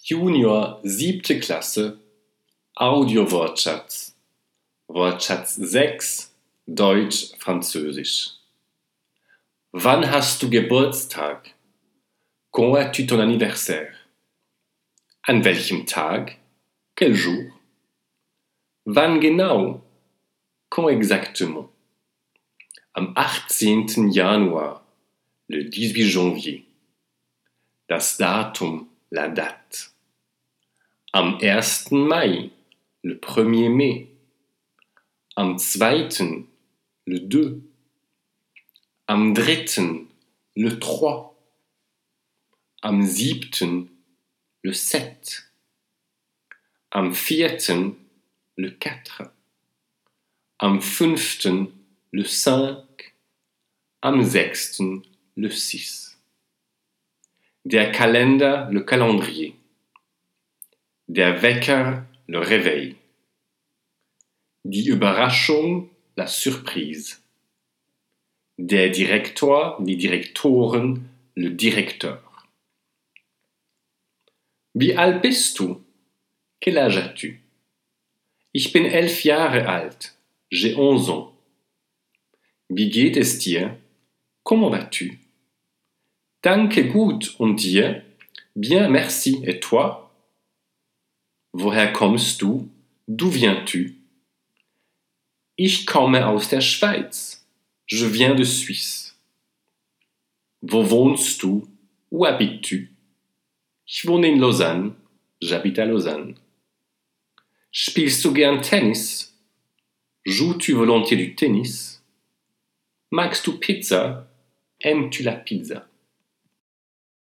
Junior 7. Klasse Audio-Wortschatz Wortschatz 6 Deutsch-Französisch. Wann hast du Geburtstag? Quand as-tu ton anniversaire? An welchem Tag? Quel jour? Wann genau? Quand exactement? Am 18. Januar, le 18 janvier. Das Datum, la date. Am 1. Mai, le 1er mai. Am 2. le 2. Am 3. le 3. Am 7. le 7. Am 4. le 4. Am 5. le 5. Am 6. le 6. Der Kalender, le calendrier. Der Wecker, le réveil. Die Überraschung, la surprise. Der Direktor, die Direktoren, le directeur. Wie alt bist du? Quel âge as-tu? Ich bin 11 Jahre alt. J'ai 11 ans. Wie geht es dir? Comment vas-tu? Danke, gut. Und dir? Bien, merci. Et toi? Woher kommst du? D'où viens-tu? Ich komme aus der Schweiz. Je viens de Suisse. Wo wohnst du? Où habites-tu? Ich wohne in Lausanne. J'habite à Lausanne. Spielst du gern Tennis? Joues-tu volontiers du Tennis? Magst du Pizza? Aimes-tu la pizza?